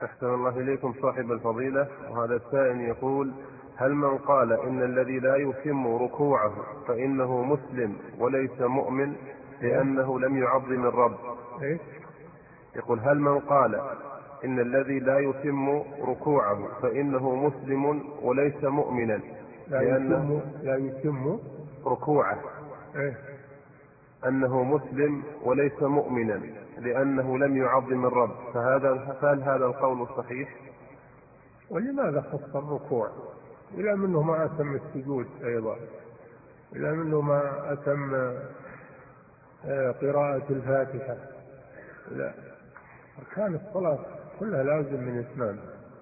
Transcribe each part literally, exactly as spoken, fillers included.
أحسن الله إليكم صاحب الفضيلة. وهذا السائل يقول: هل من قال إن الذي لا يتم ركوعه فإنه مسلم وليس مؤمن لأنه لم يعظم الرب؟ إيه؟ يقول: هل من قال إن الذي لا يتم ركوعه فإنه مسلم وليس مؤمنا لا يتم لا يتم ركوعه إيه؟ أنه مسلم وليس مؤمنا لأنه لم يعظم الرب، فهذا فهل هذا القول صحيح؟ ولماذا خص الركوع؟ إلى منه ما أتم السجود أيضا، إلى منه ما أتم قراءة الفاتحة. لا، أركان الصلاة كلها لازم من إتمام،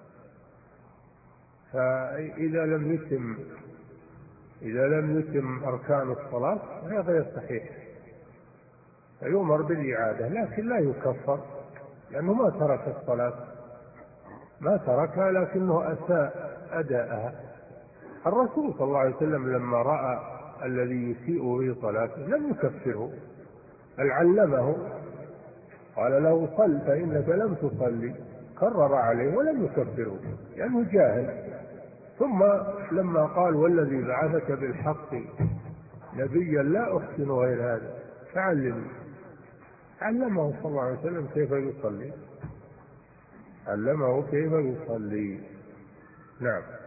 فإذا لم يتم إذا لم يتم أركان الصلاة فهي غير صحيح، فيؤمر بالإعادة، لكن لا يكفر لأنه ما ترك الصلاة، ما تركها لكنه أساء أداءها. الرسول صلى الله عليه وسلم لما رأى الذي يسيء في صلاته لم يكفره، بل علمه، قال له: صل فإنك لم تصلي، كرر عليه ولم يكفره لأنه جاهل. ثم لما قال: والذي بعثك بالحق نبيا لا أحسن غير هذا فعلمني، علمه صلى الله عليه وسلم كيف يصلي، علمه كيف يصلي. نعم.